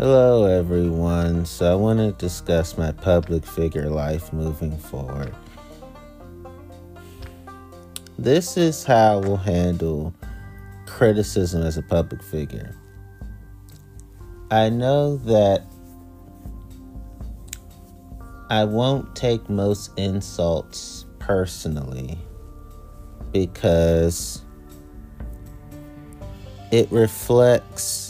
Hello, everyone. So I want to discuss my public figure life moving forward. This is how I will handle criticism as a public figure. I know that I won't take most insults personally because it reflects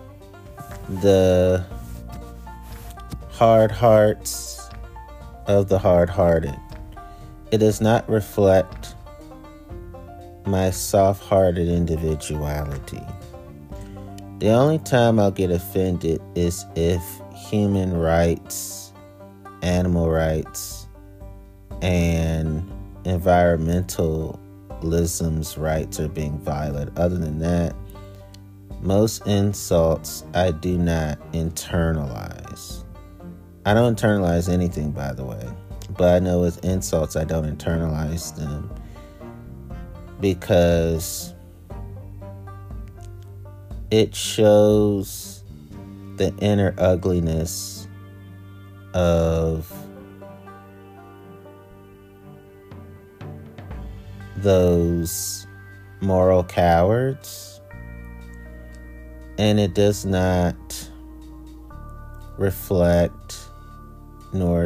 the hard hearts of the hard-hearted. It does not reflect my soft-hearted individuality. The only time I'll get offended is if human rights, animal rights, and environmentalism's rights are being violated. Other than that, most insults I do not internalize. I don't internalize anything, by the way. But I know with insults, I don't internalize them because it shows the inner ugliness of those moral cowards. And it does not reflect nor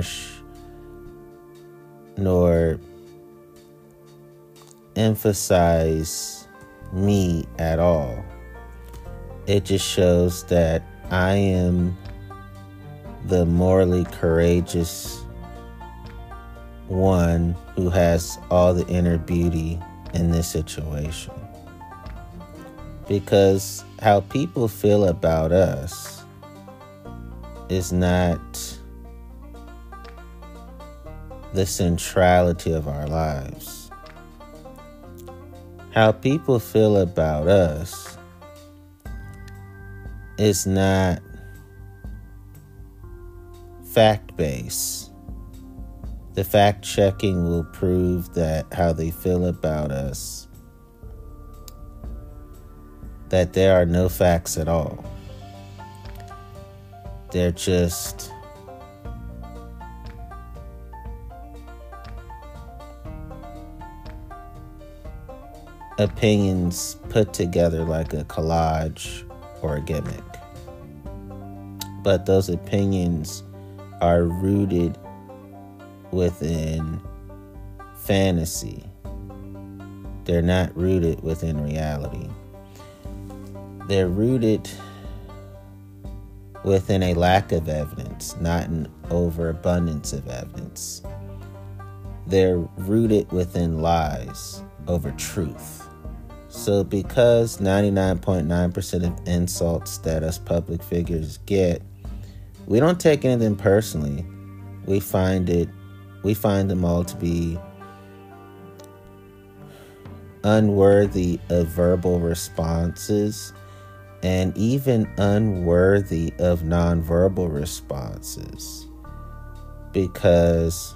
emphasize me at all. It just shows that I am the morally courageous one who has all the inner beauty in this situation. Because how people feel about us is not the centrality of our lives. How people feel about us is not fact-based. The fact-checking will prove that how they feel about us, that there are no facts at all. They're just opinions put together like a collage or a gimmick. But those opinions are rooted within fantasy. They're not rooted within reality. They're rooted within a lack of evidence, not an overabundance of evidence. They're rooted within lies over truth. So because 99.9% of insults that us public figures get, we don't take anything personally. We find them all to be unworthy of verbal responses and even unworthy of nonverbal responses, because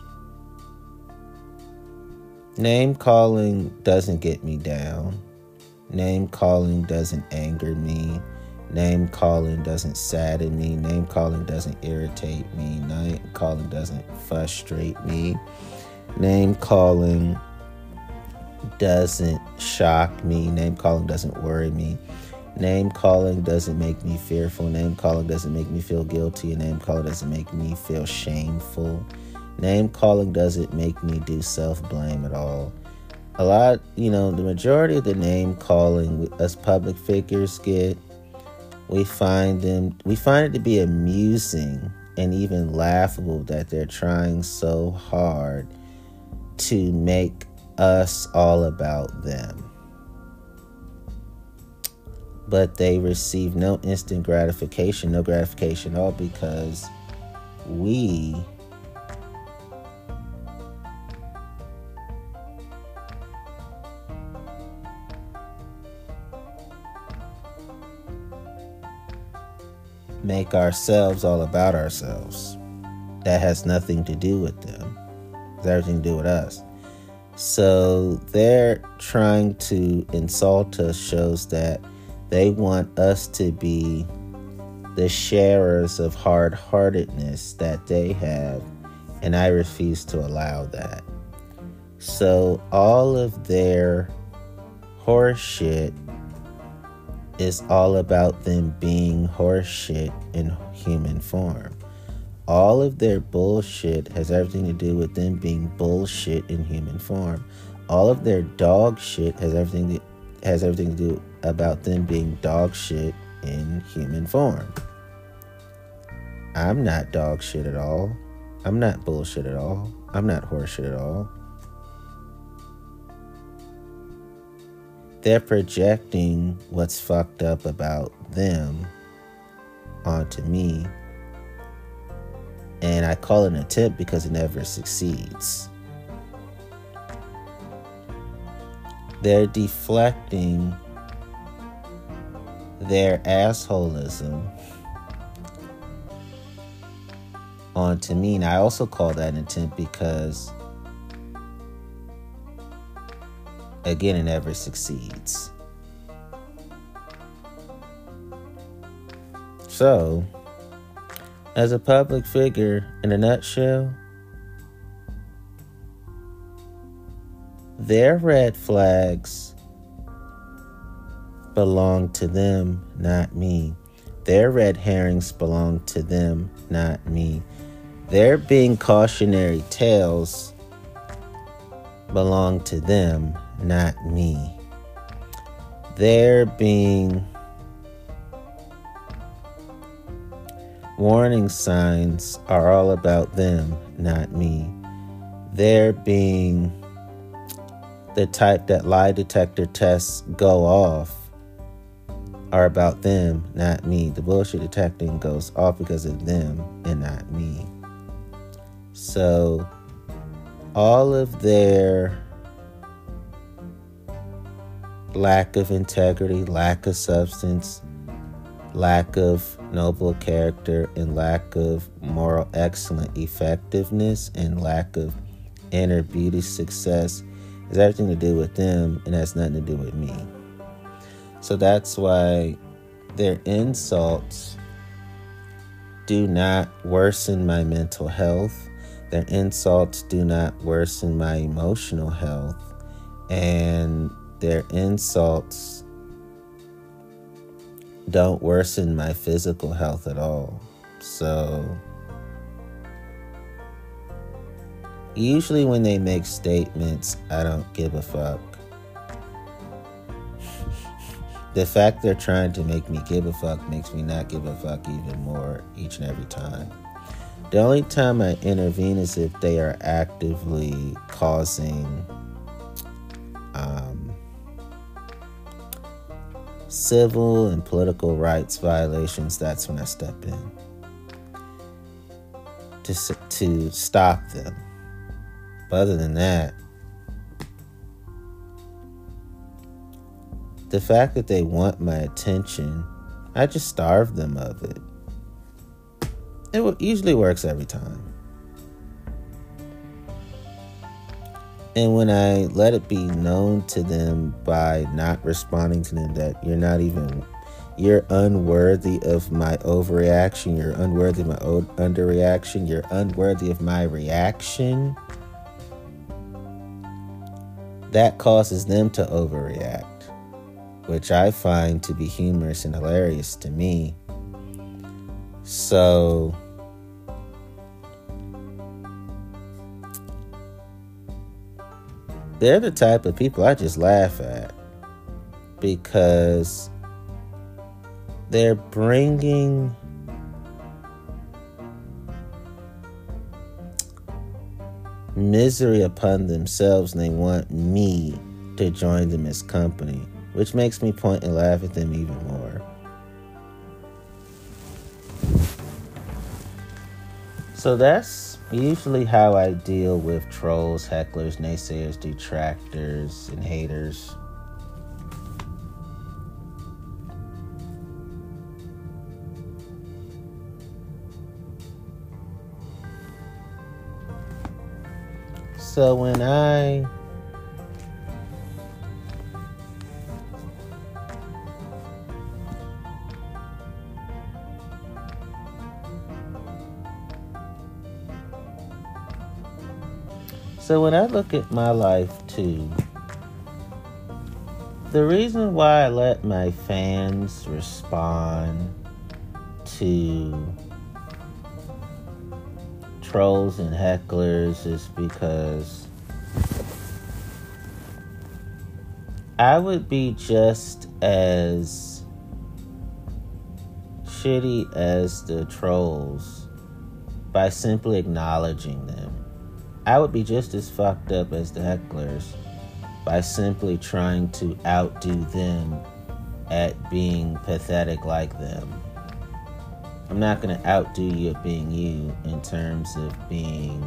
name calling doesn't get me down. Name calling doesn't anger me. Name calling doesn't sadden me. Name calling doesn't irritate me. Name calling doesn't frustrate me. Name calling doesn't shock me. Name calling doesn't worry me. Name calling doesn't make me fearful. Name calling doesn't make me feel guilty. And name calling doesn't make me feel shameful. Name calling doesn't make me do self-blame at all. The majority of the name calling us public figures get, we find it to be amusing and even laughable that they're trying so hard to make us all about them. But they receive no instant gratification, no gratification at all, because we make ourselves all about ourselves. That has nothing to do with them. It has everything to do with us. So they're trying to insult us shows that they want us to be the sharers of hard-heartedness that they have, and I refuse to allow that. So all of their horseshit is all about them being horseshit in human form. All of their bullshit has everything to do with them being bullshit in human form. All of their dog shit has everything to do about them being dog shit in human form. I'm not dog shit at all. I'm not bullshit at all. I'm not horseshit at all. They're projecting what's fucked up about them onto me. And I call it an attempt because it never succeeds. They're deflecting their assholism onto me. And I also call that an attempt because, again, it never succeeds. So, as a public figure, in a nutshell, their red flags belong to them, not me. Their red herrings belong to them, not me. Their being cautionary tales belong to them, not me. Their being warning signs are all about them, not me. Their being the type that lie detector tests go off are about them, not me. The bullshit detecting goes off because of them and not me. So all of their lack of integrity, lack of substance, lack of noble character, and lack of moral excellent effectiveness, and lack of inner beauty success has everything to do with them and has nothing to do with me. So that's why their insults do not worsen my mental health. Their insults do not worsen my emotional health. And their insults don't worsen my physical health at all. So usually when they make statements, I don't give a fuck. The fact they're trying to make me give a fuck makes me not give a fuck even more each and every time. The only time I intervene is if they are actively causing civil and political rights violations. That's when I step in to stop them. But other than that, the fact that they want my attention, I just starve them of it. It usually works every time. And when I let it be known to them by not responding to them that you're unworthy of my overreaction, you're unworthy of my underreaction, you're unworthy of my reaction, that causes them to overreact, which I find to be humorous and hilarious to me. So they're the type of people I just laugh at because they're bringing misery upon themselves and they want me to join them as company, which makes me point and laugh at them even more. So that's usually how I deal with trolls, hecklers, naysayers, detractors, and haters. So when I So when I look at my life too, the reason why I let my fans respond to trolls and hecklers is because I would be just as shitty as the trolls by simply acknowledging them. I would be just as fucked up as the hecklers by simply trying to outdo them at being pathetic like them. I'm not going to outdo you at being you in terms of being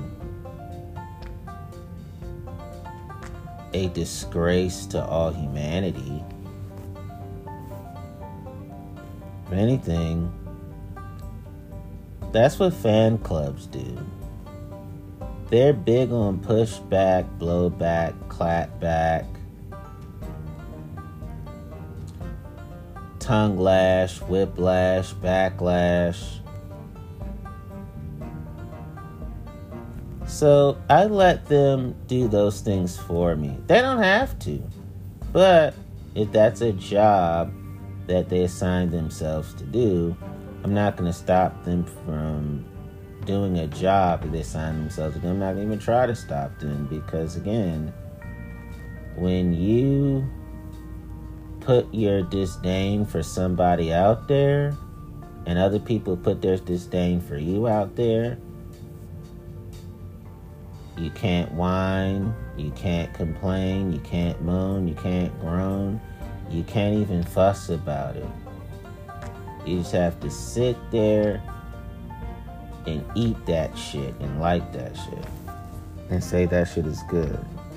a disgrace to all humanity. If anything, that's what fan clubs do. They're big on pushback, blowback, clapback, tongue lash, whiplash, backlash. So I let them do those things for me. They don't have to. But if that's a job that they assign themselves to do, I'm not going to stop them from doing a job that they assign themselves to do. I'm not going to even try to stop them because, again, when you put your disdain for somebody out there and other people put their disdain for you out there, you can't whine, you can't complain, you can't moan, you can't groan, you can't even fuss about it. You just have to sit there and eat that shit and like that shit and say that shit is good.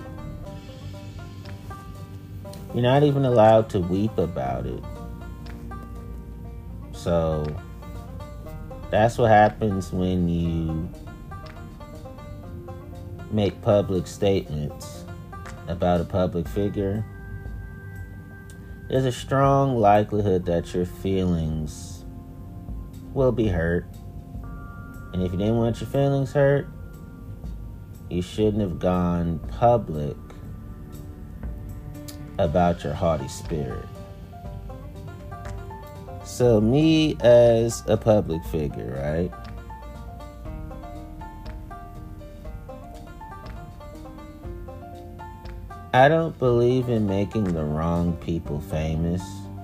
You're not even allowed to weep about it. So that's what happens when you make public statements about a public figure. There's a strong likelihood that your feelings will be hurt. And if you didn't want your feelings hurt, you shouldn't have gone public about your haughty spirit. So me as a public figure, right? I don't believe in making the wrong people famous.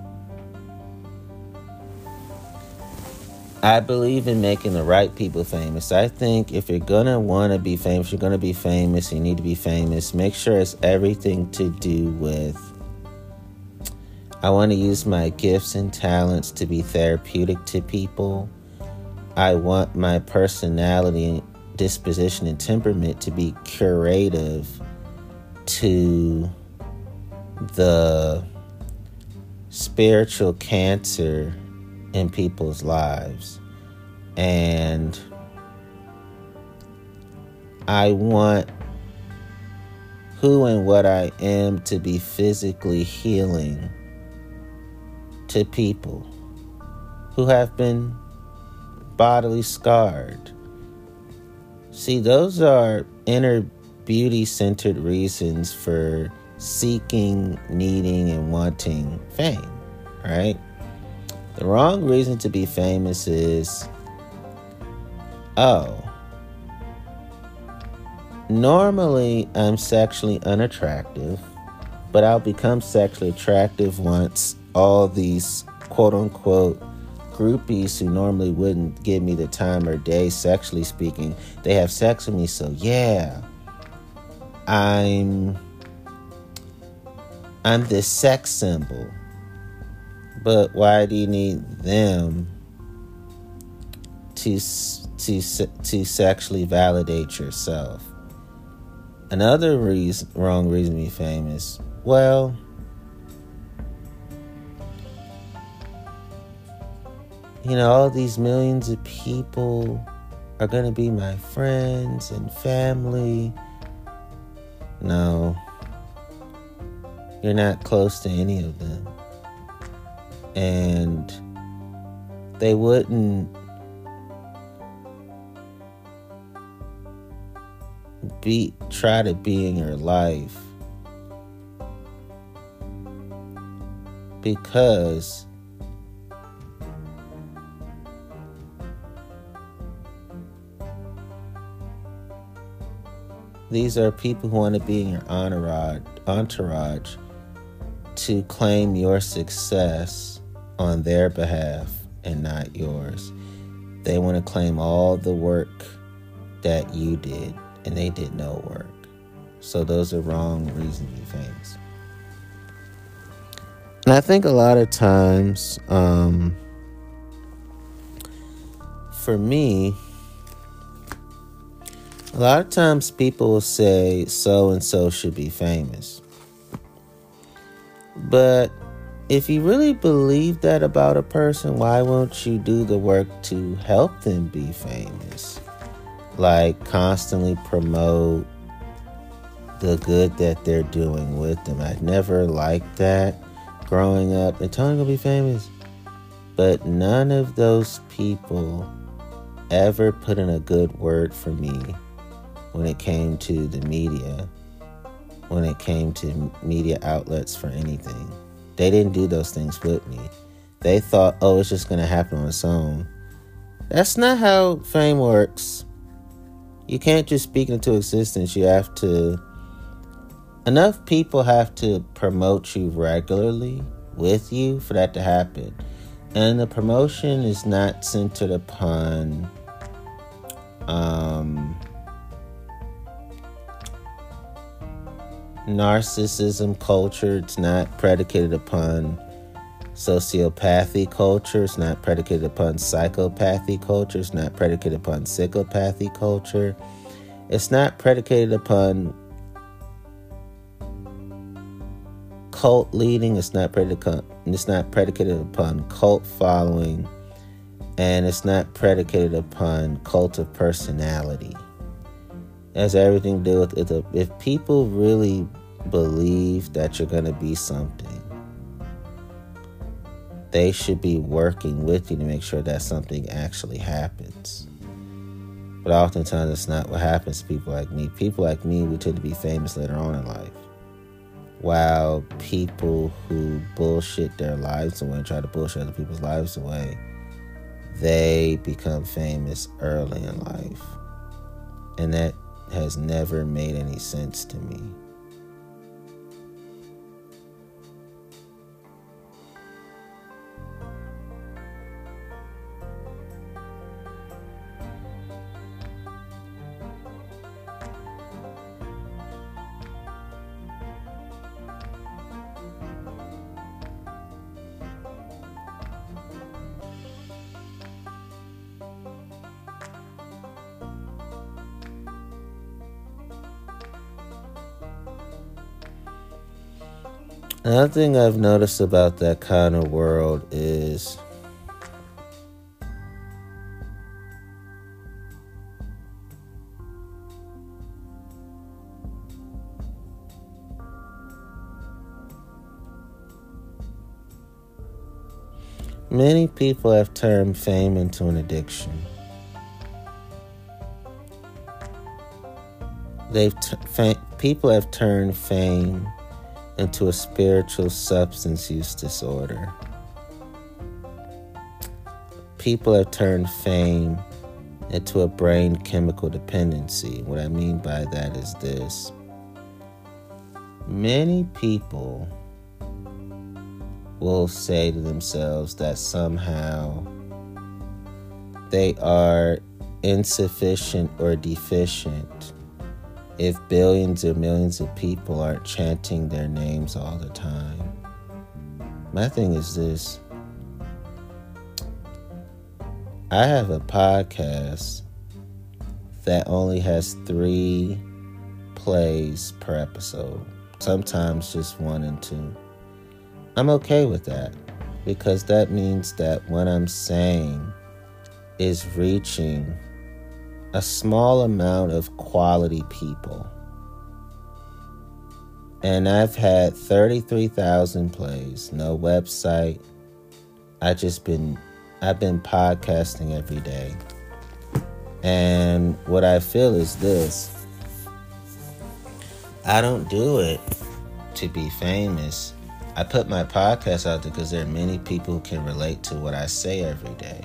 I believe in making the right people famous. I think if you're going to want to be famous, you're going to be famous, you need to be famous. Make sure it's everything to do with, I want to use my gifts and talents to be therapeutic to people. I want my personality, disposition, and temperament to be curative to the spiritual cancer in people's lives. And I want who and what I am to be physically healing to people who have been bodily scarred. See, those are inner beauty-centered reasons for seeking, needing, and wanting fame, right? The wrong reason to be famous is, normally I'm sexually unattractive, but I'll become sexually attractive once all these quote-unquote groupies who normally wouldn't give me the time or day, sexually speaking, they have sex with me, so yeah, I'm this sex symbol. But why do you need them to sexually validate yourself? Another wrong reason to be famous. Well, all these millions of people are going to be my friends and family. No, you're not close to any of them. And they wouldn't try to be in your life, because these are people who want to be in your entourage to claim your success on their behalf and not yours. They want to claim all the work that you did, and they did no work. So those are wrong reasons to be famous. And I think a lot of times, for me, a lot of times people will say so-and-so should be famous. But if you really believe that about a person, why won't you do the work to help them be famous? Like constantly promote the good that they're doing with them. I never liked that growing up. They're telling me to be famous. But none of those people ever put in a good word for me when it came to the media, when it came to media outlets for anything. They didn't do those things with me. They thought, oh, it's just going to happen on its own. That's not how fame works. You can't just speak into existence. You have to... Enough people have to promote you regularly with you for that to happen. And the promotion is not centered upon narcissism culture. It's not predicated upon sociopathy culture. It's not predicated upon psychopathy culture. It's not predicated upon psychopathy culture. It's not predicated upon cult leading. It's not predicated upon cult following, and it's not predicated upon cult of personality. It has everything to do with it. If people really believe that you're going to be something, they should be working with you to make sure that something actually happens. But oftentimes it's not what happens to people like me. People like me, we tend to be famous later on in life. While people who bullshit their lives away and try to bullshit other people's lives away, they become famous early in life. And that has never made any sense to me. Another thing I've noticed about that kind of world is many people have turned fame into an addiction. People have turned fame into a spiritual substance use disorder. People have turned fame into a brain chemical dependency. What I mean by that is this. Many people will say to themselves that somehow they are insufficient or deficient if billions or millions of people aren't chanting their names all the time. My thing is this. I have a podcast that only has 3 plays per episode. Sometimes just 1 and 2. I'm okay with that, because that means that what I'm saying is reaching a small amount of quality people. And I've had 33,000 plays, no website. I've been podcasting every day. And what I feel is this. I don't do it to be famous. I put my podcast out there because there are many people who can relate to what I say every day.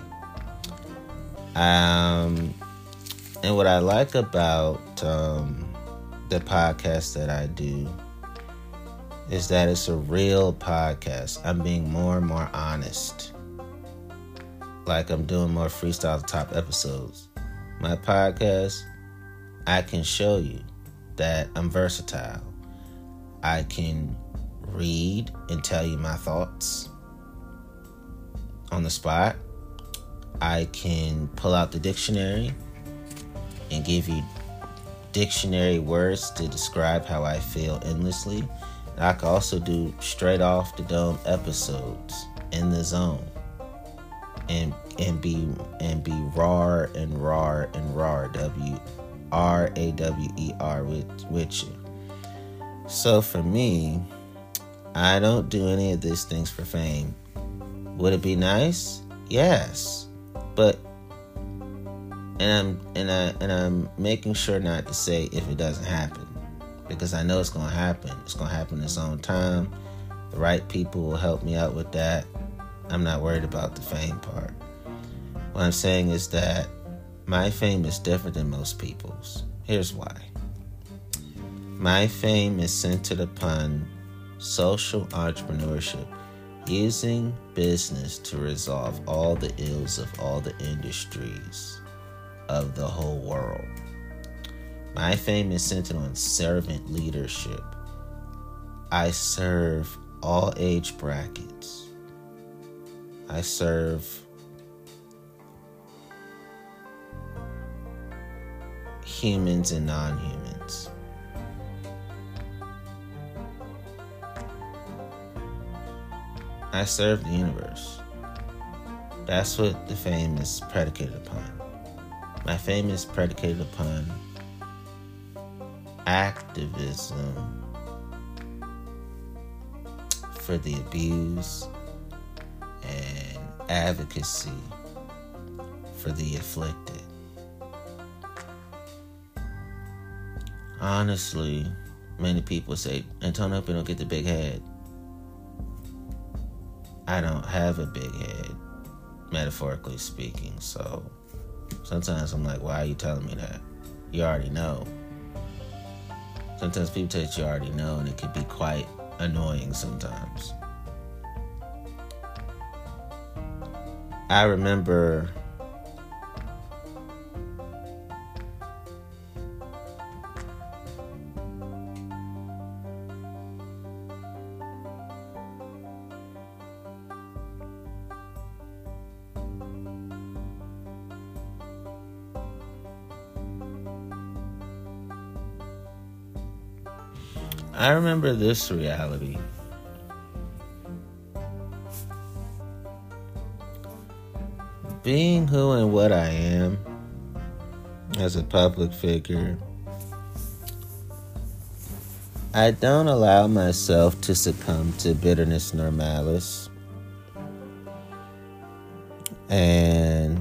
And what I like about the podcast that I do is that it's a real podcast. I'm being more and more honest. Like I'm doing more freestyle top episodes. My podcast, I can show you that I'm versatile. I can read and tell you my thoughts on the spot. I can pull out the dictionary and give you dictionary words to describe how I feel endlessly. And I can also do straight off the dome episodes in the zone and be raw and WRAWER with you. So for me, I don't do any of these things for fame. Would it be nice? Yes. But I'm making sure not to say if it doesn't happen, because I know it's gonna happen. It's gonna happen in its own time. The right people will help me out with that. I'm not worried about the fame part. What I'm saying is that my fame is different than most people's. Here's why. My fame is centered upon social entrepreneurship, using business to resolve all the ills of all the industries of the whole world. My fame is centered on servant leadership. I serve all age brackets. I serve humans and non-humans. I serve the universe. That's what the fame is predicated upon. My fame is predicated upon activism for the abused and advocacy for the afflicted. Honestly, many people say, Antonio don't get the big head. I don't have a big head, metaphorically speaking, so sometimes I'm like, why are you telling me that? You already know. Sometimes people tell you already know, and it can be quite annoying sometimes. I remember this reality. Being who and what I am as a public figure, I don't allow myself to succumb to bitterness nor malice. And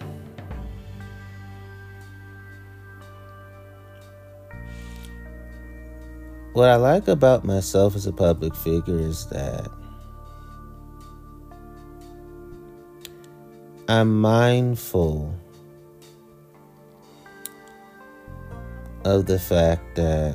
what I like about myself as a public figure is that I'm mindful of the fact that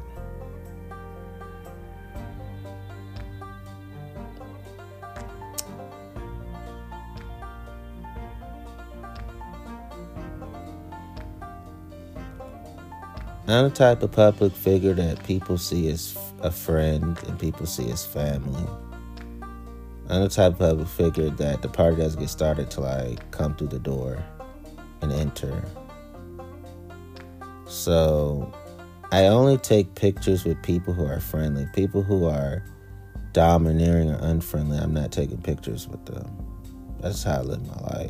I'm the type of public figure that people see as a friend and people see as family. I'm the type of public figure that the party doesn't get started till I come through the door and enter. So I only take pictures with people who are friendly. People who are domineering or unfriendly, I'm not taking pictures with them. That's how I live my life.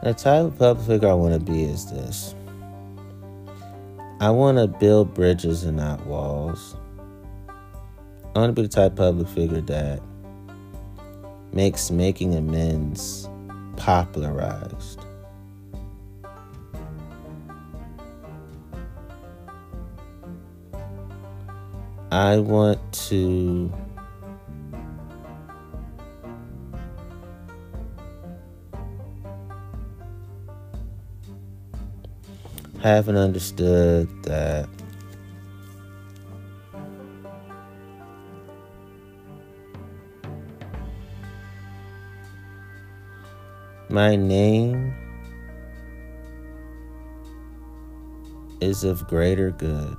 The type of public figure I want to be is this. I want to build bridges and not walls. I want to be the type of public figure that makes making amends popularized. I want to haven't understood that my name is of greater good.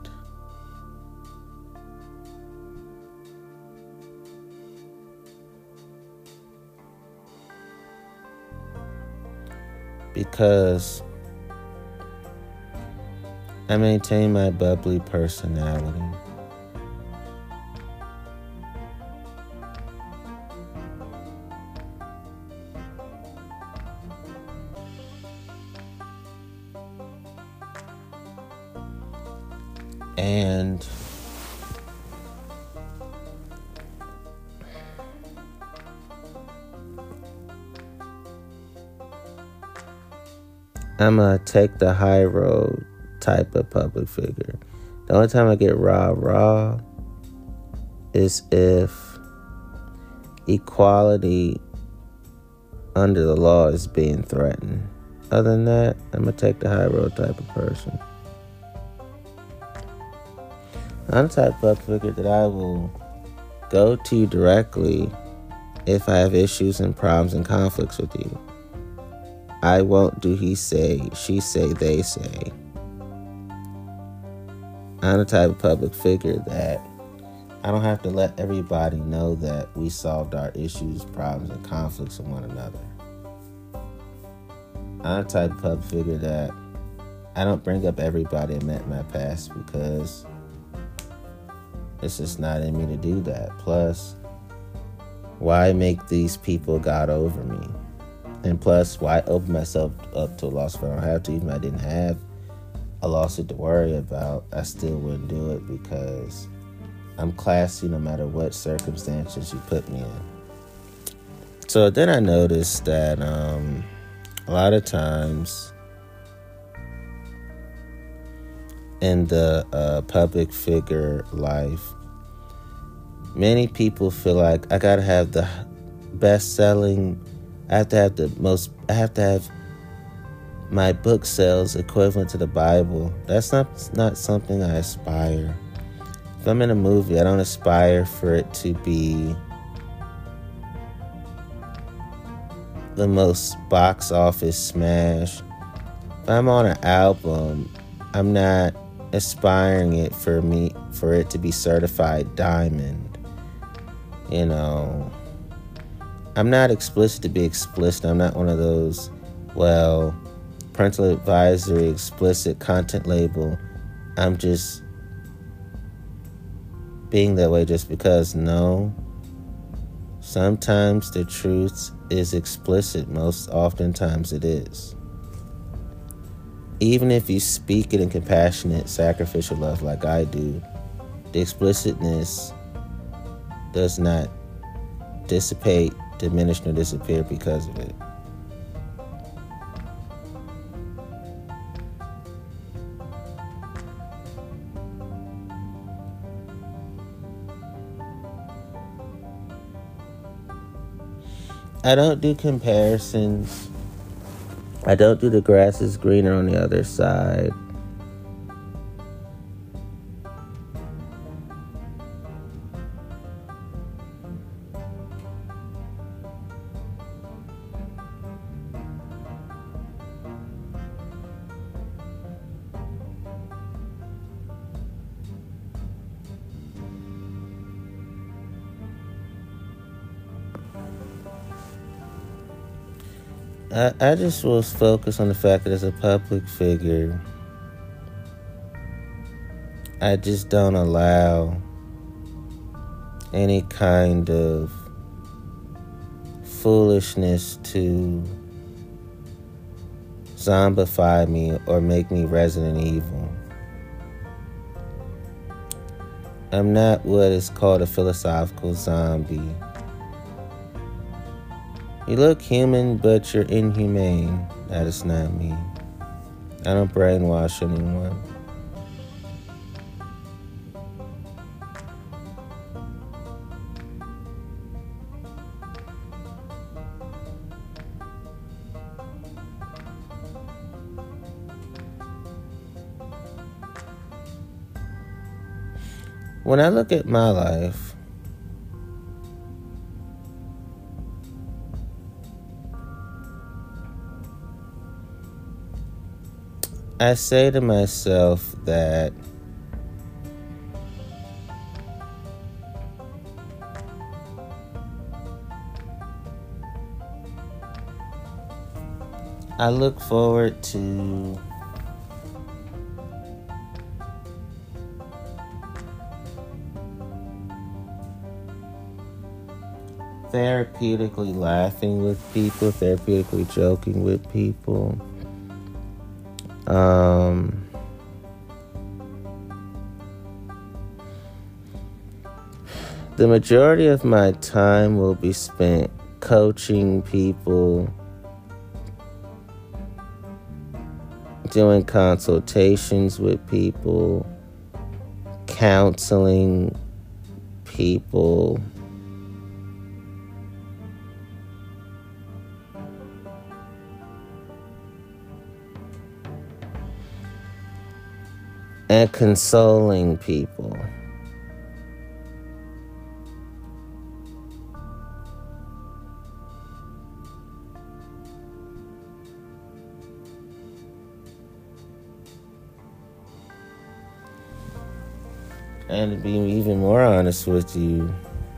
Because I maintain my bubbly personality. And I'm a take the high road type of public figure. The only time I get rah-rah is if equality under the law is being threatened. Other than that, I'm going to take the high road type of person. I'm the type of public figure that I will go to you directly if I have issues and problems and conflicts with you. I won't do he say, she say, they say. I'm the type of public figure that I don't have to let everybody know that we solved our issues, problems, and conflicts with one another. I'm the type of public figure that I don't bring up everybody I met in my past because it's just not in me to do that. Plus, why make these people God over me? And plus, why open myself up to a lawsuit if I don't have to? Even if I didn't have a lawsuit to worry about, I still wouldn't do it because I'm classy no matter what circumstances you put me in. So then I noticed that a lot of times in the public figure life, many people feel like I gotta have the best-selling. I have to have my book sales equivalent to the Bible. That's not something I aspire. If I'm in a movie, I don't aspire for it to be the most box office smash. If I'm on an album, I'm not aspiring for it to be certified diamond. You know, I'm not explicit to be explicit. I'm not one of those, parental advisory, explicit content label. I'm just being that way just because, no. Sometimes the truth is explicit. Most oftentimes it is. Even if you speak it in compassionate, sacrificial love like I do, the explicitness does not dissipate, diminish, nor disappear because of it. I don't do comparisons. I don't do the grass is greener on the other side. I just was focused on the fact that as a public figure, I just don't allow any kind of foolishness to zombify me or make me Resident Evil. I'm not what is called a philosophical zombie. You look human, but you're inhumane. That is not me. I don't brainwash anyone. When I look at my life, I say to myself that I look forward to therapeutically laughing with people, therapeutically joking with people. The majority of my time will be spent coaching people, doing consultations with people, counseling people, and consoling people. And to be even more honest with you,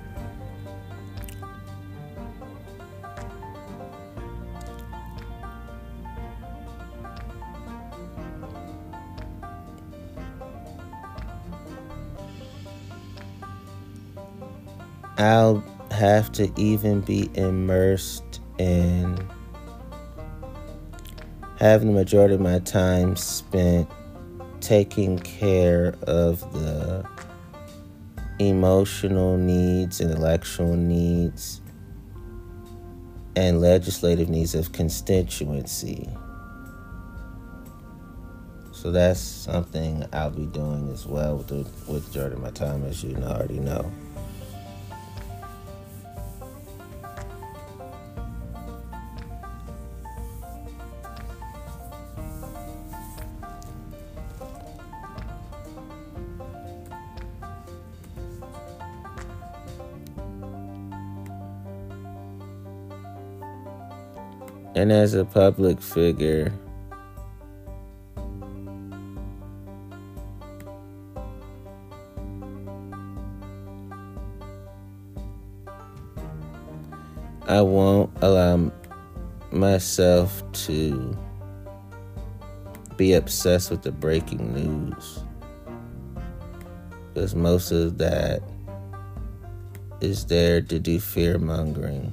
I'll have to even be immersed in having the majority of my time spent taking care of the emotional needs, intellectual needs, and legislative needs of constituency. So that's something I'll be doing as well with the majority of my time, as you already know. And as a public figure, I won't allow myself to be obsessed with the breaking news, because most of that is there to do fear mongering.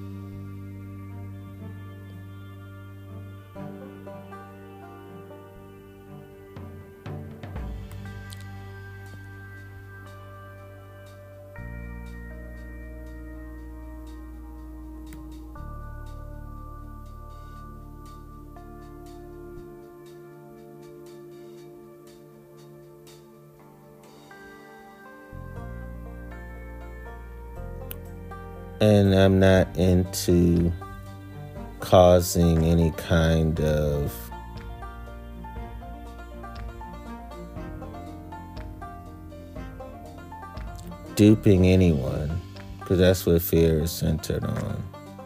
And I'm not into causing any kind of duping anyone, because that's what fear is centered on.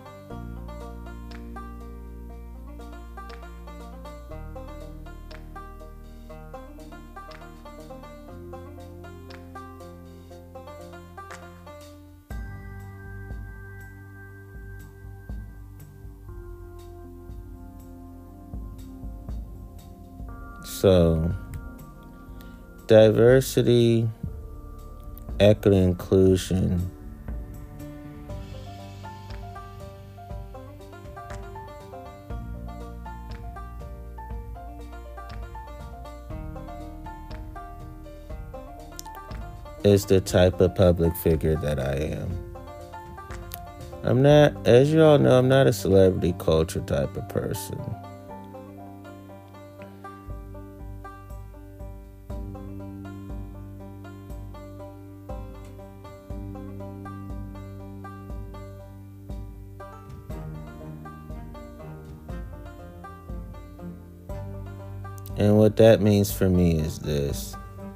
So, diversity, equity, inclusion is the type of public figure that I am. I'm not, as you all know, I'm not a celebrity culture type of person. And what that means for me is this.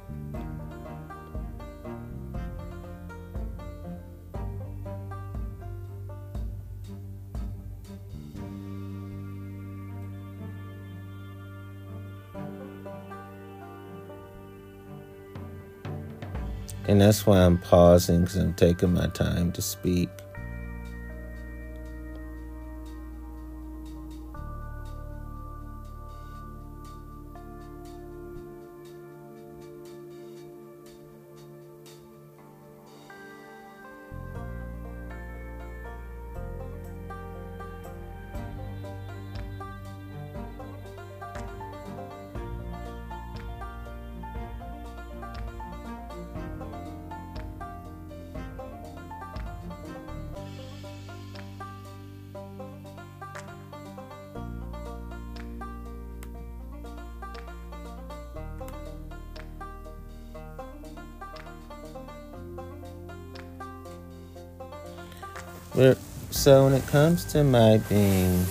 And that's why I'm pausing, because I'm taking my time to speak. So when it comes to my being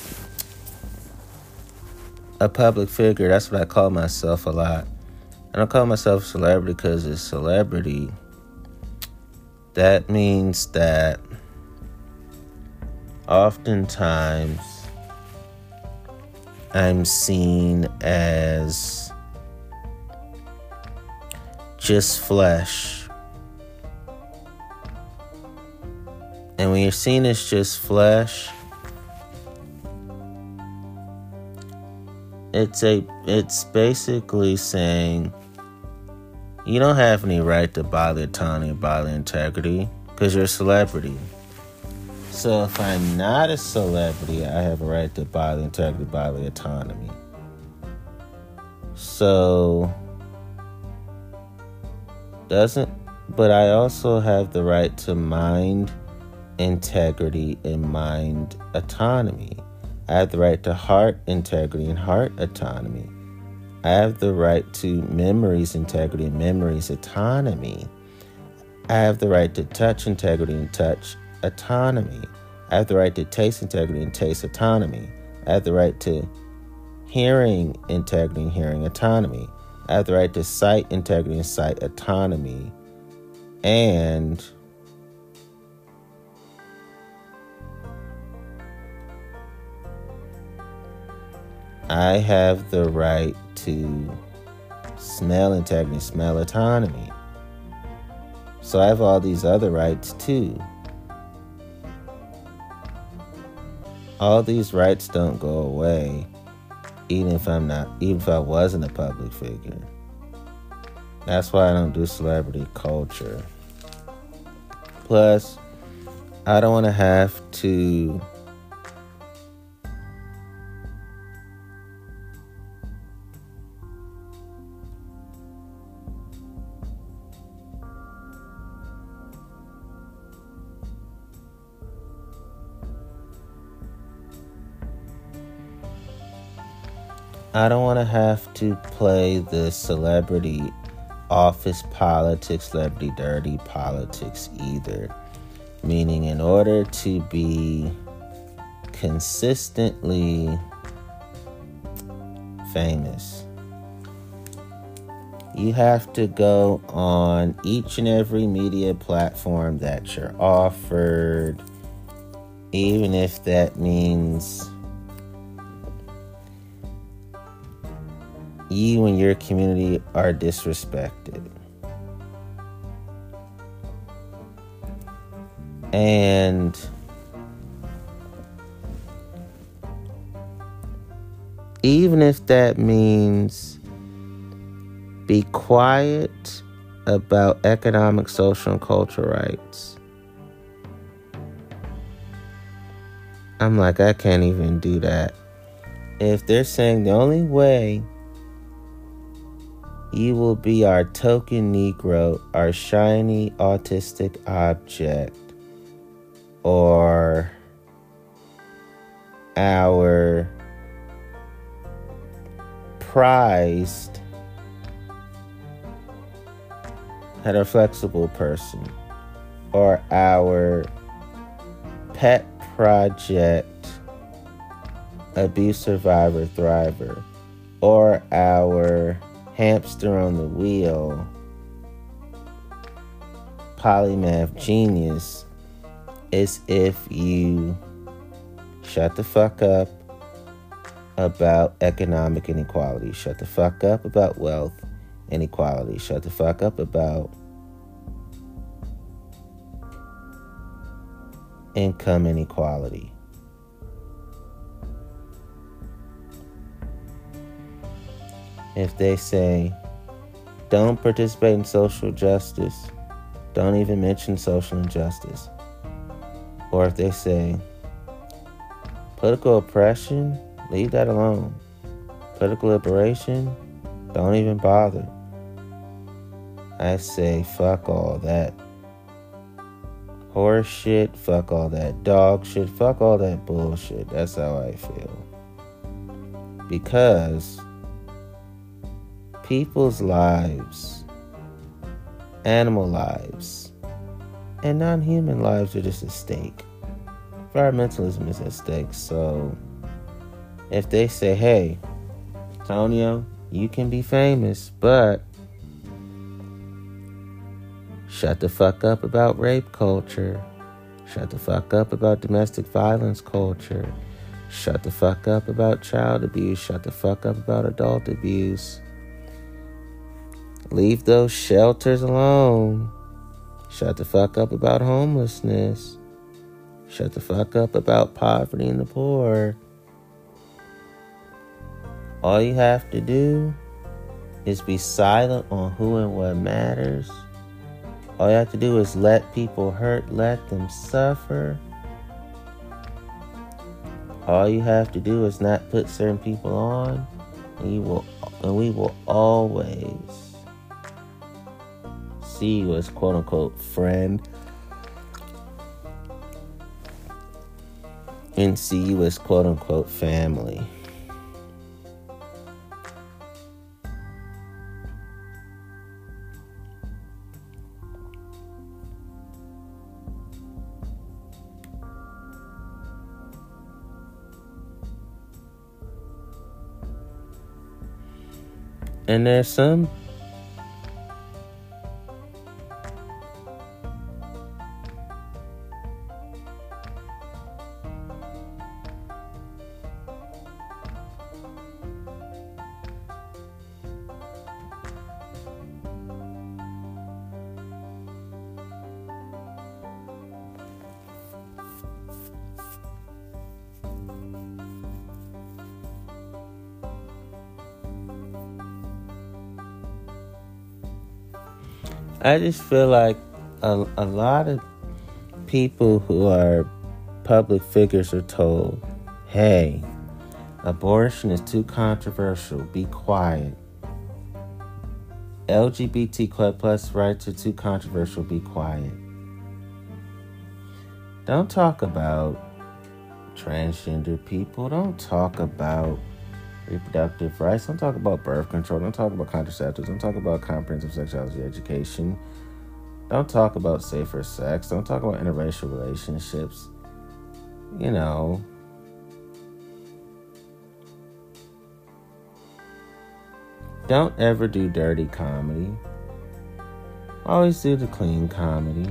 a public figure, that's what I call myself a lot. I don't call myself a celebrity because it's celebrity. That means that oftentimes I'm seen as just flesh. And when you're seen as just flesh, it's basically saying you don't have any right to bodily autonomy, bodily integrity, because you're a celebrity. So if I'm not a celebrity, I have a right to bodily integrity, bodily autonomy. But I also have the right to mind integrity and mind autonomy. I have the right to heart integrity and heart autonomy. I have the right to memories integrity and memories autonomy. I have the right to touch integrity and touch autonomy. I have the right to taste integrity and taste autonomy. I have the right to hearing integrity and hearing autonomy. I have the right to sight integrity and sight autonomy. And I have the right to smell integrity, smell autonomy. So I have all these other rights too. All these rights don't go away, even if I wasn't a public figure. That's why I don't do celebrity culture. Plus, I don't want to have to play the celebrity office politics, celebrity dirty politics either. Meaning, in order to be consistently famous, you have to go on each and every media platform that you're offered, even if that means you and your community are disrespected. And even if that means be quiet about economic, social, and cultural rights, I'm like, I can't even do that. If they're saying the only way You will be our token Negro, our shiny autistic object, or our prized heteroflexible person, or our pet project abuse survivor thriver, or our hamster on the wheel polymath genius, is if you shut the fuck up about economic inequality, shut the fuck up about wealth inequality, shut the fuck up about income inequality. If they say, don't participate in social justice, don't even mention social injustice. Or if they say, political oppression, leave that alone. Political liberation, don't even bother. I say, fuck all that horse shit, fuck all that dog shit, fuck all that bullshit. That's how I feel. Because people's lives, animal lives, and non-human lives are just at stake. Environmentalism is at stake. So if they say, hey, Tonio, you can be famous, but shut the fuck up about rape culture, shut the fuck up about domestic violence culture, shut the fuck up about child abuse, shut the fuck up about adult abuse, leave those shelters alone, shut the fuck up about homelessness, shut the fuck up about poverty and the poor. All you have to do is be silent on who and what matters. All you have to do is let people hurt, let them suffer. All you have to do is not put certain people on, and we will always see you as quote unquote friend, and see you as quote unquote family. And there's some I just feel like a lot of people who are public figures are told, hey, abortion is too controversial, be quiet. LGBTQ plus rights are too controversial, be quiet. Don't talk about transgender people. Don't talk about reproductive rights. Don't talk about birth control. Don't talk about contraceptives. Don't talk about comprehensive sexuality education. Don't talk about safer sex. Don't talk about interracial relationships. You know, don't ever do dirty comedy. Always do the clean comedy.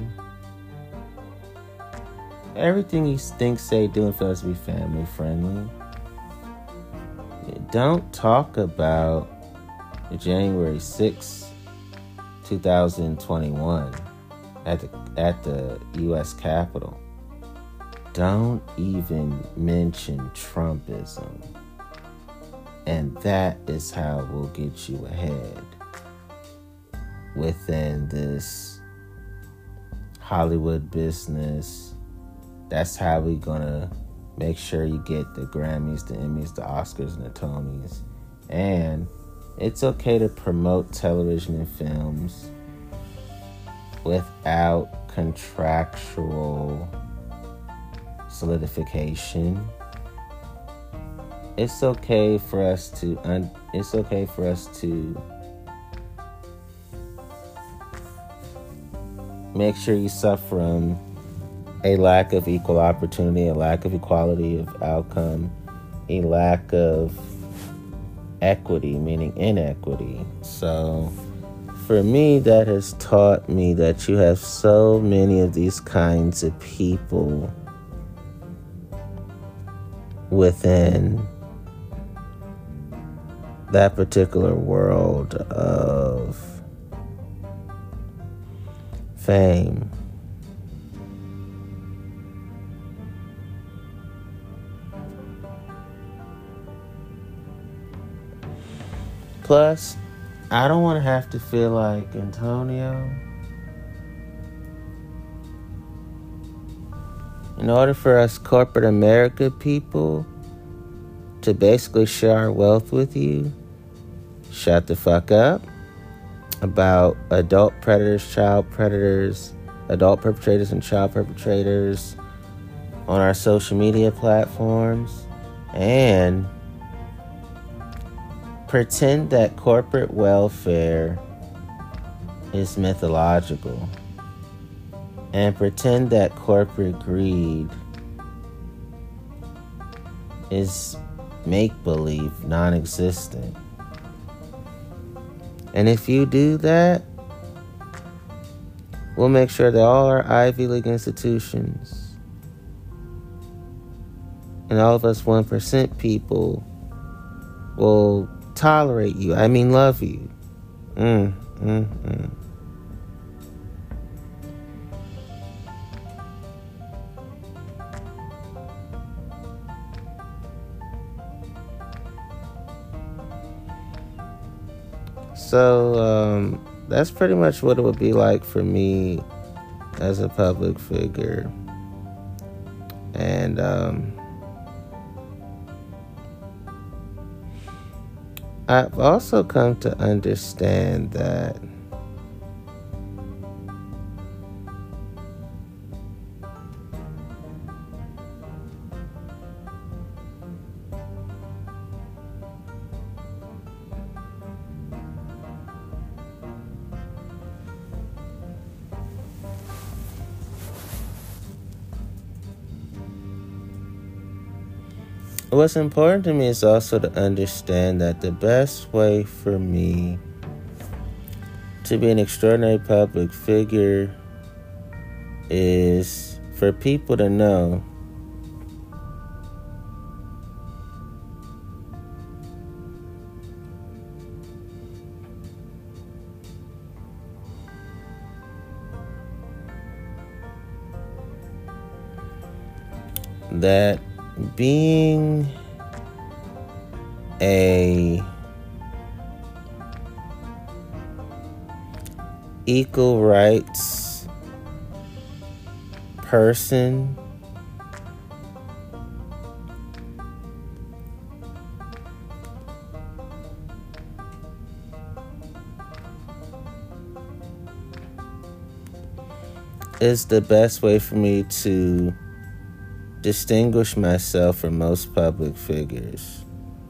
Everything you think, say, do, and feel has to be family friendly. Don't talk about January 6th, 2021 at the U.S. Capitol. Don't even mention Trumpism. And that is how we'll get you ahead within this Hollywood business. That's how we're gonna make sure you get the Grammys, the Emmys, the Oscars, and the Tonys. And It's okay to promote television and films without contractual solidification. It's okay for us to make sure you suffer from a lack of equal opportunity, a lack of equality of outcome, a lack of equity, meaning inequity. So for me, that has taught me that you have so many of these kinds of people within that particular world of fame. Plus, I don't want to have to feel like, Antonio, in order for us corporate America people to basically share our wealth with you, shut the fuck up about adult predators, child predators, adult perpetrators and child perpetrators on our social media platforms, and pretend that corporate welfare is mythological, and pretend that corporate greed is make-believe, non-existent. And if you do that, we'll make sure that all our Ivy League institutions and all of us 1% people will tolerate you. I mean, love you. So, that's pretty much what it would be like for me as a public figure. And, I've also come to understand that what's important to me is also to understand that the best way for me to be an extraordinary public figure is for people to know that being a equal rights person is the best way for me to distinguish myself from most public figures.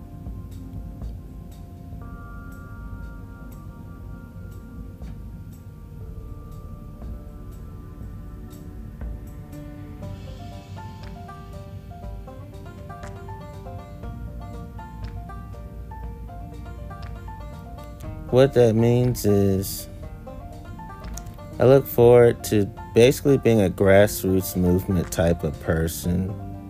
What that means is I look forward to basically being a grassroots movement type of person.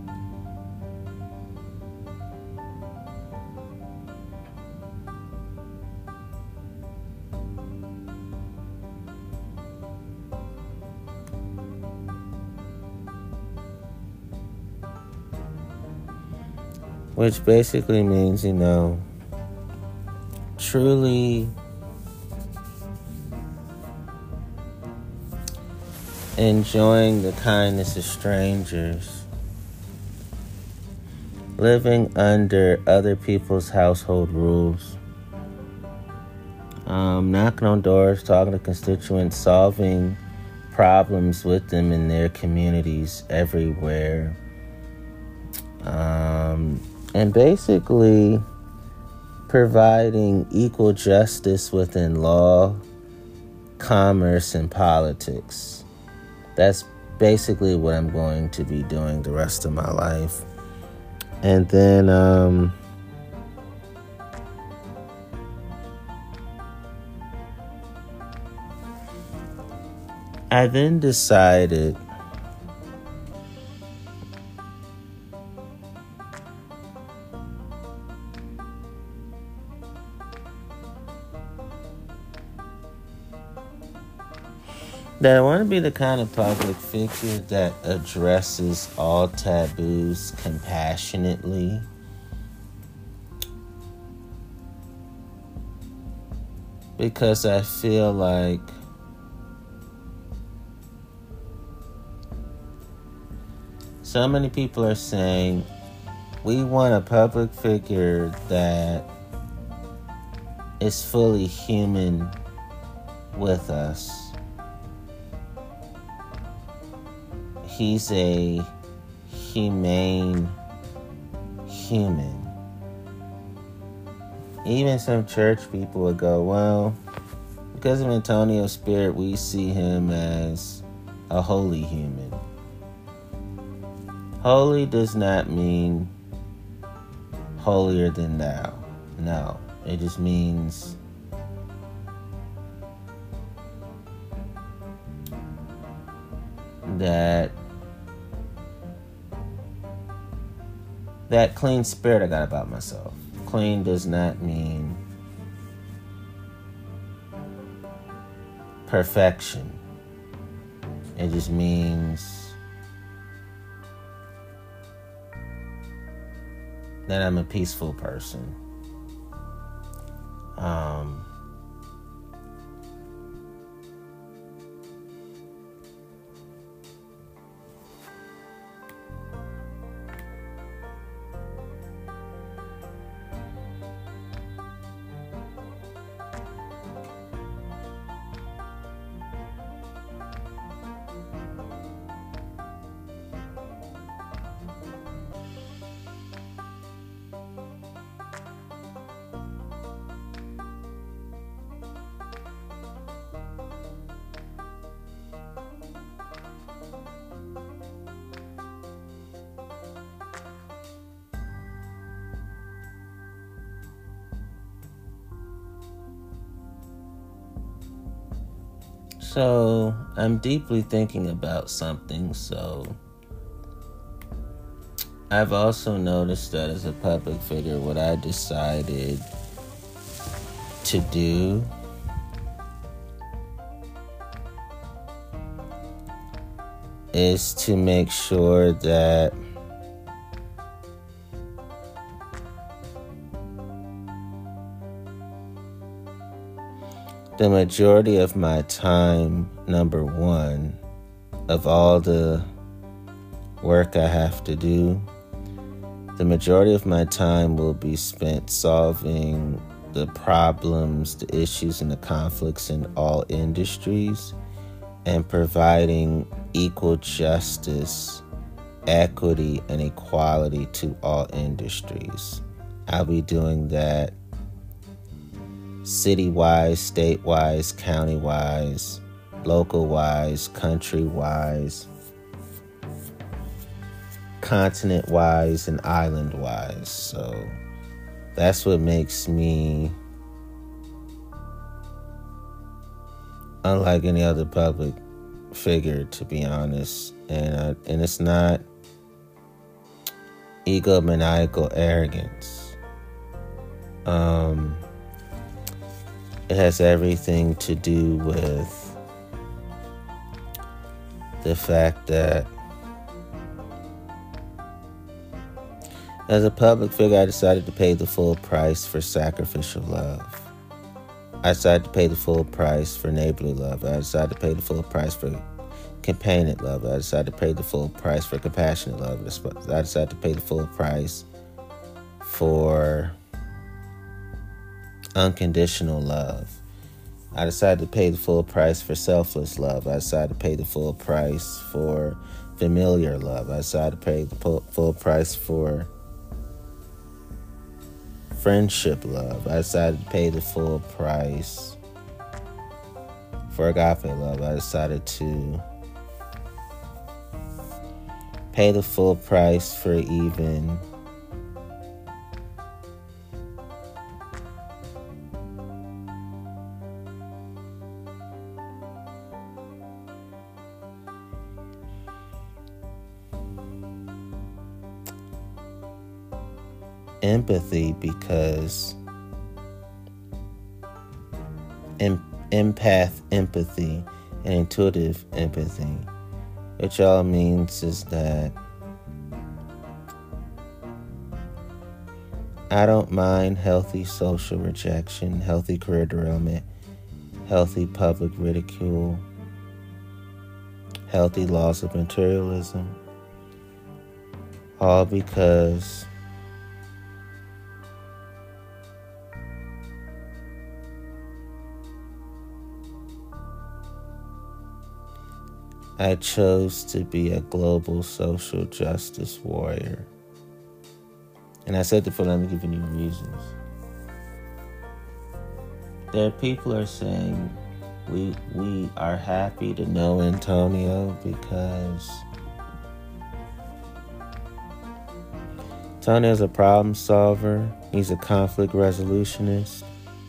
Which basically means, truly enjoying the kindness of strangers, living under other people's household rules, knocking on doors, talking to constituents, solving problems with them in their communities everywhere. And basically providing equal justice within law, commerce, and politics. That's basically what I'm going to be doing the rest of my life. And then I then decided that I want to be the kind of public figure that addresses all taboos compassionately. Because I feel like so many people are saying, we want a public figure that is fully human with us. He's a humane human. Even some church people would go, well, because of Antonio's spirit, we see him as a holy human. Holy does not mean holier than thou. No, it just means that clean spirit I got about myself. Clean does not mean perfection. It just means that I'm a peaceful person. So I'm deeply thinking about something. So I've also noticed that as a public figure, what I decided to do is to make sure that the majority of my time, number one, of all the work I have to do, the majority of my time will be spent solving the problems, the issues, and the conflicts in all industries and providing equal justice, equity, and equality to all industries. I'll be doing that city-wise, state-wise, county-wise, local-wise, country-wise, continent-wise, and island-wise. So that's what makes me unlike any other public figure, to be honest. And it's not egomaniacal arrogance. It has everything to do with the fact that as a public figure, I decided to pay the full price for sacrificial love. I decided to pay the full price for neighborly love. I decided to pay the full price for companionate love. I decided to pay the full price for compassionate love. I decided to pay the full price for unconditional love. I decided to pay the full price for selfless love. I decided to pay the full price for familiar love. I decided to pay the full price for friendship love. I decided to pay the full price for agape love. I decided to pay the full price for even empathy, because empath empathy and intuitive empathy, which all means is that I don't mind healthy social rejection, healthy career derailment, healthy public ridicule, healthy loss of materialism, all because I chose to be a global social justice warrior. And I said that for let me give you any reasons. There are people who are saying we are happy to know Antonio because Antonio's a problem solver. He's a conflict resolutionist.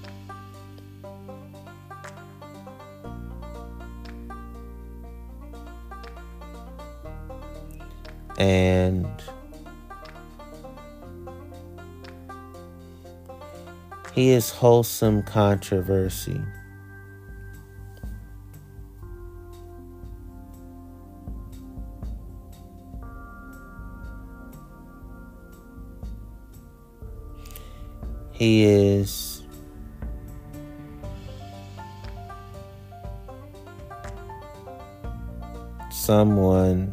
And he is wholesome controversy. He is someone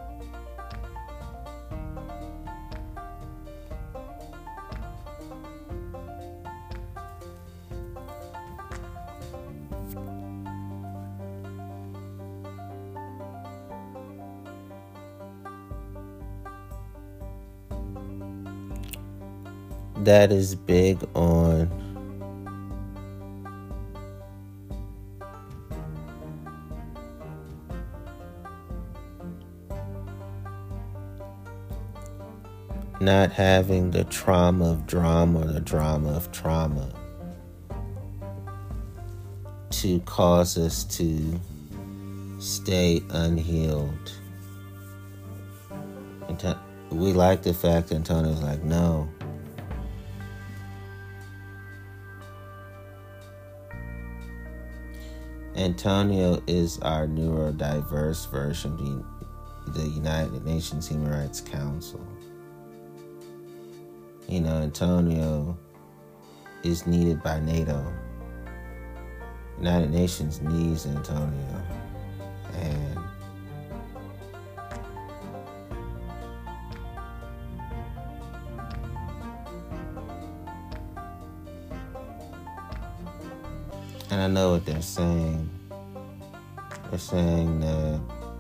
that is big on not having the trauma of drama or the drama of trauma to cause us to stay unhealed. We like the fact that Antonio's like, no. Antonio is our neurodiverse version of the United Nations Human Rights Council. You know, Antonio is needed by NATO. United Nations needs Antonio. And I know what they're saying. They're saying that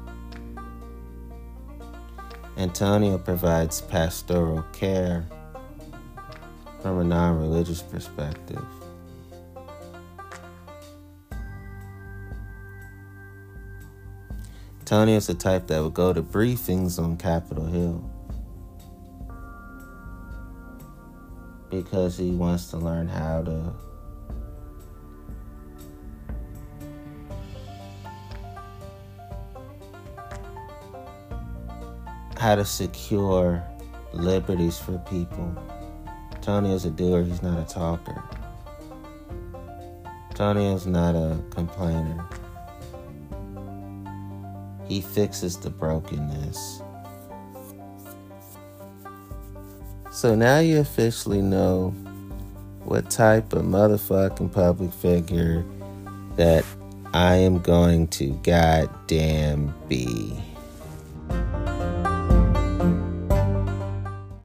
Antonio provides pastoral care from a non-religious perspective. Antonio's the type that would go to briefings on Capitol Hill because he wants to learn how to secure liberties for people. Antonio's a doer, he's not a talker. Antonio's not a complainer. He fixes the brokenness. So now you officially know what type of motherfucking public figure that I am going to goddamn be.